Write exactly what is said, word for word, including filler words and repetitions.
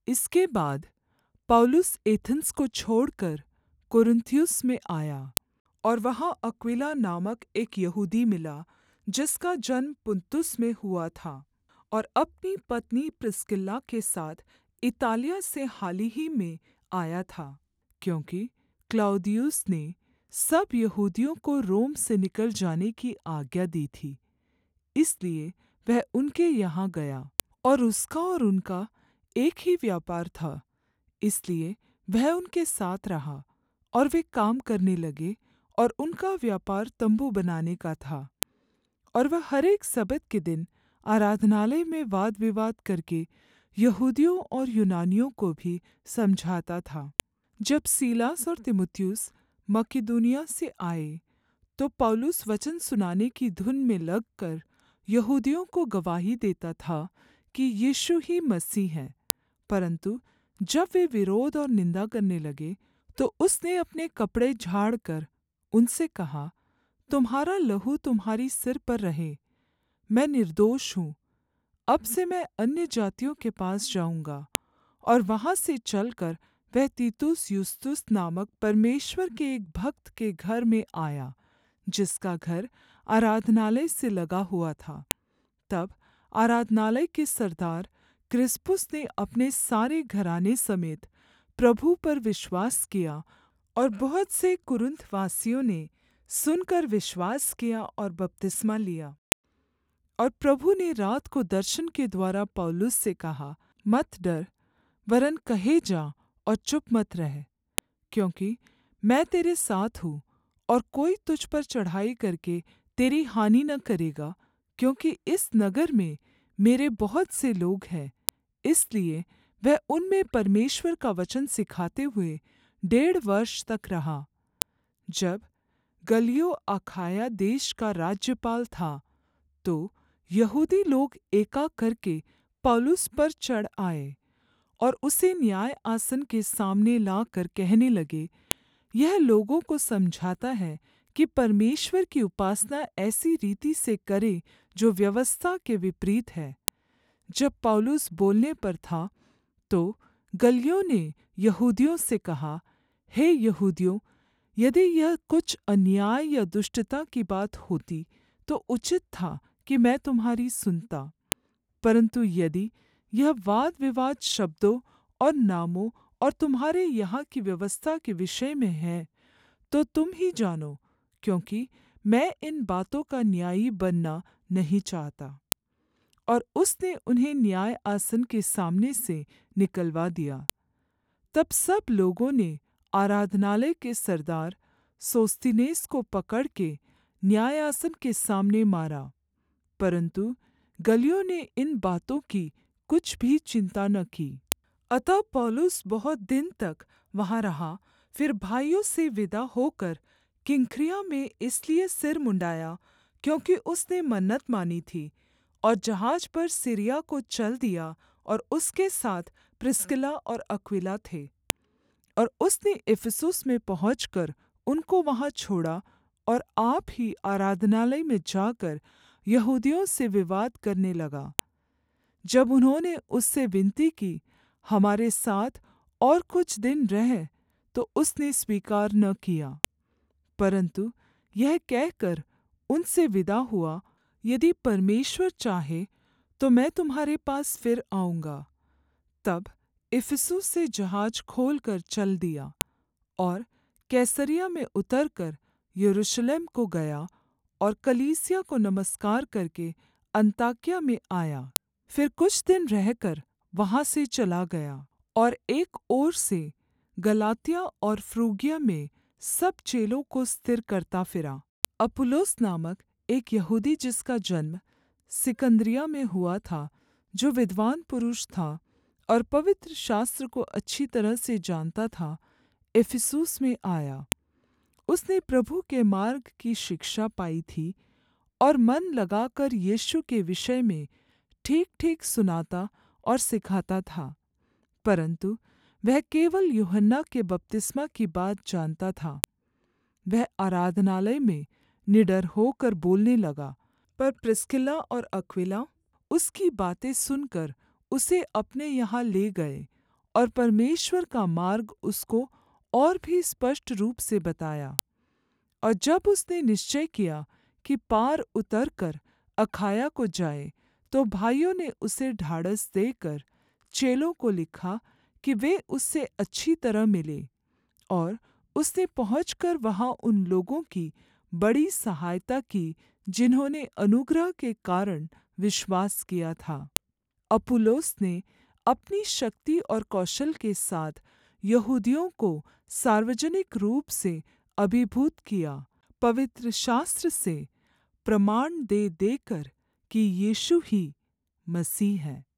इसके बाद पौलुस एथेंस को छोड़कर कुरिन्थुस में आया और वहाँ अक्विला नामक एक यहूदी मिला जिसका जन्म पुन्तुस में हुआ था और अपनी पत्नी प्रिस्किल्ला के साथ इतालिया से हाल ही में आया था, क्योंकि क्लौदियुस ने सब यहूदियों को रोम से निकल जाने की आज्ञा दी थी। इसलिए वह उनके यहाँ गया और उसका और उनका एक ही व्यापार था, इसलिए वह उनके साथ रहा और वे काम करने लगे और उनका व्यापार तम्बू बनाने का था। और वह हर एक सब्त के दिन आराधनालय में वाद विवाद करके यहूदियों और यूनानियों को भी समझाता था। जब सीलास और तीमुथियुस मकिदुनिया से आए तो पौलुस वचन सुनाने की धुन में लगकर यहूदियों को गवाही देता था कि यीशु ही मसीह है। परन्तु जब वे विरोध और निन्दा करने लगे तो उसने अपने कपड़े झाड़कर उनसे कहा, तुम्हारा लहू तुम्हारी सिर पर रहे। मैं निर्दोष हूँ। अब से मैं अन्य जातियों के पास जाऊँगा। और वहाँ से चलकर वह तीतुस युस्तुस नामक परमेश्वर के एक भक्त के घर में आया, जिसका घर आराधनालय से लगा हुआ था। तब आराधनालय के सरदार क्रिस्पुस ने अपने सारे घराने समेत प्रभु पर विश्वास किया और बहुत से कुरिन्थवासियों ने सुनकर विश्वास किया और बपतिस्मा लिया। और प्रभु ने रात को दर्शन के द्वारा पौलुस से कहा, मत डर, वरन् कहे जा और चुप मत रह, क्योंकि मैं तेरे साथ हूँ और कोई तुझ पर चढ़ाई करके तेरी हानि न करेगा, क्योंकि इस नगर में मेरे बहुत से लोग हैं। इसलिए वह उनमें परमेश्वर का वचन सिखाते हुए डेढ़ वर्ष तक रहा। जब गल्लियो अखाया देश का राज्यपाल था, तो यहूदी लोग एका करके पौलुस पर चढ़ आए और उसे न्याय आसन के सामने लाकर कहने लगे, यह लोगों को समझाता है कि परमेश्वर की उपासना ऐसी रीति से करे जो व्यवस्था के विपरीत है। जब पौलुस बोलने पर था, तो गल्लियो ने यहूदियों से कहा, हे यहूदियों, यदि यह कुछ अन्याय या दुष्टता की बात होती तो उचित था कि मैं तुम्हारी सुनता। परन्तु यदि यह वाद विवाद शब्दों और नामों और तुम्हारे यहाँ की व्यवस्था के विषय में है, तो तुम ही जानो, क्योंकि मैं इन बातों का न्यायी बनना नहीं चाहता। और उसने उन्हें न्याय आसन के सामने से निकलवा दिया। तब सब लोगों ने आराधनालय के सरदार सोस्थिनेस को पकड़ के न्याय आसन के सामने मारा, परन्तु गल्लियो ने इन बातों की कुछ भी चिन्ता न की। अतः पौलुस बहुत दिन तक वहाँ रहा, फिर भाइयों से विदा होकर किंख्रिया में इसलिए सिर मुँण्ड़ाया क्योंकि उसने मन्नत मानी थी, और जहाज पर सीरिया को चल दिया और उसके साथ प्रिस्किला और अक्विला थे। और उसने इफिसुस में पहुँचकर उनको वहाँ छोड़ा और आप ही आराधनालय में जाकर यहूदियों से विवाद करने लगा। जब उन्होंने उससे विनती की, हमारे साथ और कुछ दिन रह, तो उसने स्वीकार न किया, परन्तु यह कहकर उनसे विदा हुआ, यदि परमेश्वर चाहे तो मैं तुम्हारे पास फिर आऊँगा। तब इफिसुस से जहाज खोलकर चल दिया और कैसरिया में उतरकर यरूशलेम को गया और कलीसिया को नमस्कार करके अन्ताकिया में आया। फिर कुछ दिन रहकर वहाँ से चला गया और एक ओर से गलातिया और फ्रूगिया में सब चेलों को स्थिर करता फिरा। अपुल्लोस नामक एक यहूदी, जिसका जन्म सिकंदरिया में हुआ था, जो विद्वान पुरुष था और पवित्र शास्त्र को अच्छी तरह से जानता था, इफिसुस में आया। उसने प्रभु के मार्ग की शिक्षा पाई थी और मन लगाकर यीशु के विषय में ठीक-ठीक सुनाता और सिखाता था। परन्तु वह केवल यूहन्ना के बपतिस्मा की बात जानता था। वह आराधनालय में निडर होकर बोलने लगा, पर प्रिस्किल्ला और अक्विला उसकी बातें सुनकर उसे अपने यहाँ ले गए और परमेश्वर का मार्ग उसको और भी स्पष्ट रूप से बताया। और जब उसने निश्चय किया कि पार उतरकर अखाया को जाए, तो भाइयों ने उसे ढाढ़स देकर चेलों को लिखा कि वे उससे अच्छी तरह मिलें। और उसने पहुँचकर वहाँ उन लोगों की बड़ी सहायता की जिन्होंने अनुग्रह के कारण विश्वास किया था। अपुल्लोस ने अपनी शक्ति और कौशल के साथ यहूदियों को सार्वजनिक रूप से अभिभूत किया, पवित्र शास्त्र से प्रमाण दे देकर कि यीशु ही मसीह है।